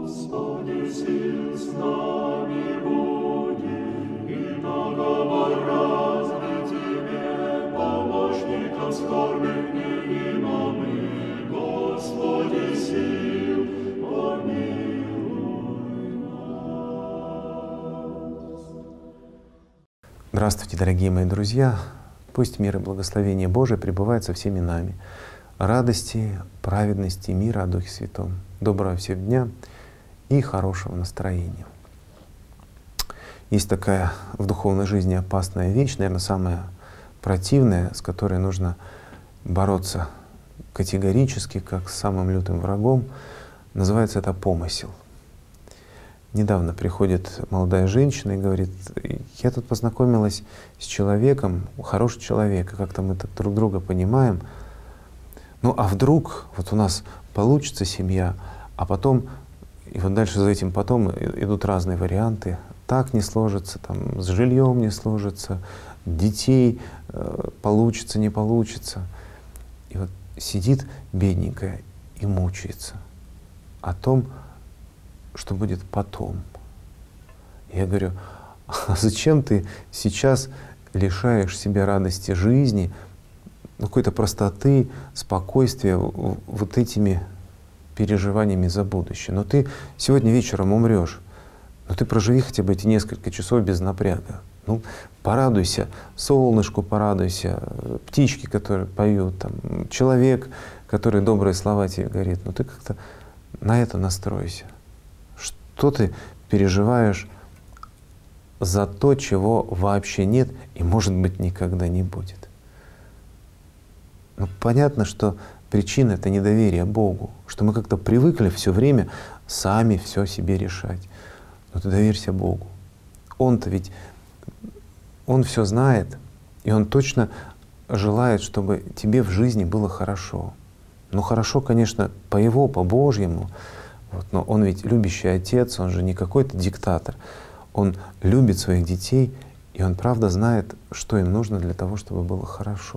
Господи, сил с нами буди, и наговор разный Тебе, помощником скорбных невидимых, Господи, сил, помилуй нас. Здравствуйте, дорогие мои друзья! Пусть мир и благословение Божие пребывают со всеми нами. Радости, праведности, мира о Духе Святом. Доброго всем дня и хорошего настроения. Есть такая в духовной жизни опасная вещь, наверное, самая противная, с которой нужно бороться категорически, как с самым лютым врагом. Называется это помысел. Недавно приходит молодая женщина и говорит: я тут познакомилась с человеком, хороший человек, и как-то мы так друг друга понимаем. Ну а вдруг вот у нас получится семья, а потом, и вот дальше за этим потом идут разные варианты. Так не сложится, там, с жильем не сложится, детей получится, не получится. И вот сидит бедненькая и мучается о том, что будет потом. Я говорю: а зачем ты сейчас лишаешь себя радости жизни, какой-то простоты, спокойствия вот этими переживаниями за будущее? Но ты сегодня вечером умрешь, но ты проживи хотя бы эти несколько часов без напряга. Ну, порадуйся, солнышку порадуйся, птички, которые поют, там, человек, который добрые слова тебе говорит. Но ты как-то на это настройся. Что ты переживаешь за то, чего вообще нет и, может быть, никогда не будет? Ну, понятно, что причина — это недоверие Богу, что мы как-то привыкли все время сами все себе решать. Но ты доверься Богу. Он-то ведь, Он все знает, и Он точно желает, чтобы тебе в жизни было хорошо. Ну хорошо, конечно, по Его, по Божьему. Вот, но Он ведь любящий Отец, Он же не какой-то диктатор. Он любит своих детей, и Он правда знает, что им нужно для того, чтобы было хорошо.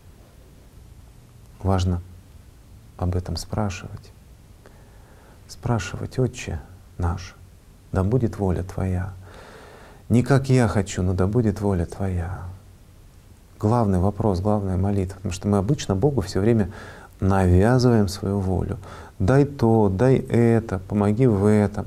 Важно об этом спрашивать. Спрашивать: Отче наш, да будет воля Твоя. Не как я хочу, но да будет воля Твоя. Главный вопрос, главная молитва. Потому что мы обычно Богу все время навязываем свою волю. Дай то, дай это, помоги в этом.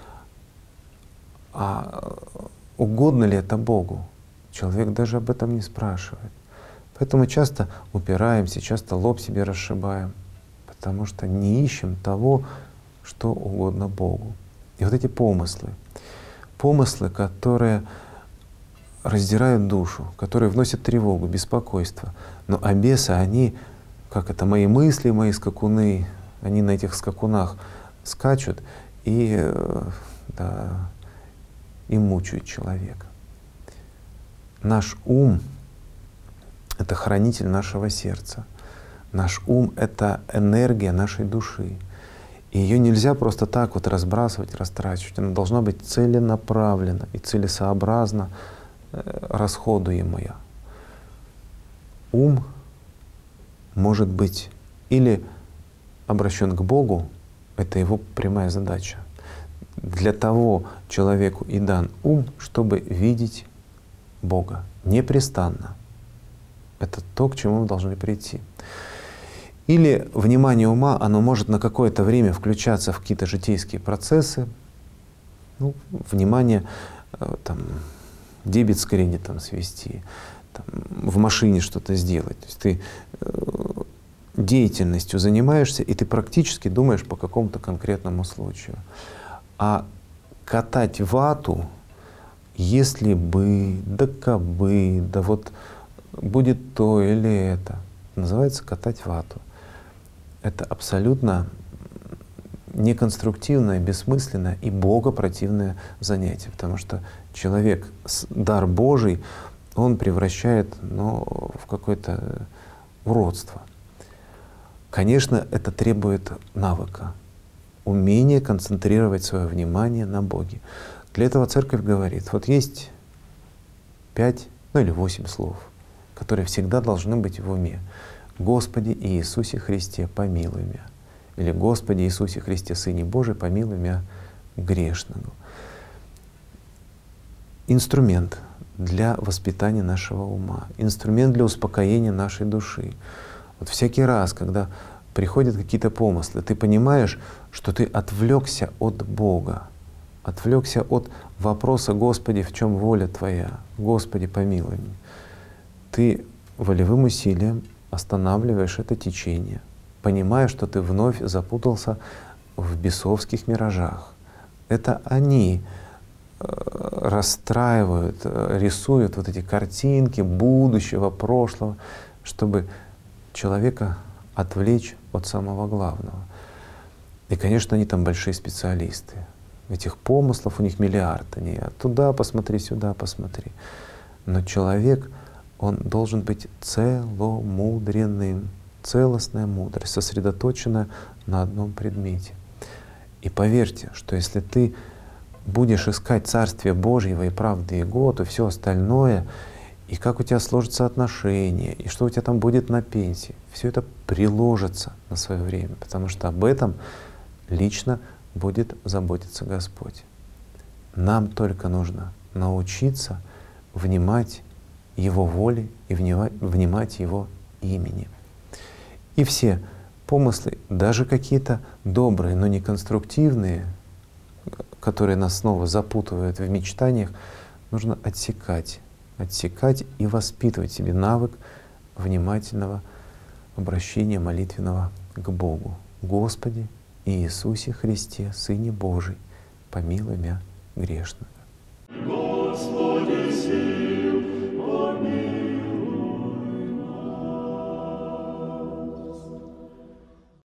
А угодно ли это Богу? Человек даже об этом не спрашивает. Поэтому часто упираемся, часто лоб себе расшибаем, потому что не ищем того, что угодно Богу. И вот эти помыслы, которые раздирают душу, которые вносят тревогу, беспокойство. Но а бесы, они, как это, мои мысли, мои скакуны, они на этих скакунах скачут и мучают человека. Наш ум — это хранитель нашего сердца. Наш ум — это энергия нашей души. И ее нельзя просто так вот разбрасывать, растрачивать. Она должна быть целенаправленно и целесообразно расходуемая. Ум может быть или обращен к Богу, это его прямая задача. Для того человеку и дан ум, чтобы видеть Бога непрестанно. Это то, к чему мы должны прийти. Или внимание ума, оно может на какое-то время включаться в какие-то житейские процессы. Ну, внимание, там, дебет с кредитом свести, там, в машине что-то сделать. То есть ты деятельностью занимаешься, и ты практически думаешь по какому-то конкретному случаю. А катать вату, если бы, да кабы, да вот будет то или это, называется катать вату. Это абсолютно неконструктивное, бессмысленное и богопротивное занятие, потому что человек, дар Божий, он превращает в какое-то уродство. Конечно, это требует навыка, умения концентрировать свое внимание на Боге. Для этого Церковь говорит: вот есть 5, или 8 слов, которые всегда должны быть в уме. «Господи Иисусе Христе, помилуй меня». Или «Господи Иисусе Христе, Сыне Божий, помилуй меня грешного. Инструмент для воспитания нашего ума, инструмент для успокоения нашей души. Вот всякий раз, когда приходят какие-то помыслы, ты понимаешь, что ты отвлекся от Бога, отвлекся от вопроса: Господи, в чем воля Твоя? Господи, помилуй меня. Ты волевым усилием останавливаешь это течение, понимая, что ты вновь запутался в бесовских миражах. Это они расстраивают, рисуют вот эти картинки будущего, прошлого, чтобы человека отвлечь от самого главного. И, конечно, они там большие специалисты. Этих помыслов у них миллиард. Они туда посмотри, сюда посмотри. Но человек, он должен быть целомудренным. Целостная мудрость, сосредоточенная на одном предмете. И поверьте, что если ты будешь искать Царствие Божьего и правды Его, то все остальное, и как у тебя сложатся отношения, и что у тебя там будет на пенсии, все это приложится на свое время, потому что об этом лично будет заботиться Господь. Нам только нужно научиться внимать Его воле и внимать Его имени. И все помыслы, даже какие-то добрые, но не конструктивные, которые нас снова запутывают в мечтаниях, нужно отсекать и воспитывать в себе навык внимательного обращения молитвенного к Богу. Господи Иисусе Христе, Сыне Божий, помилуй меня грешного.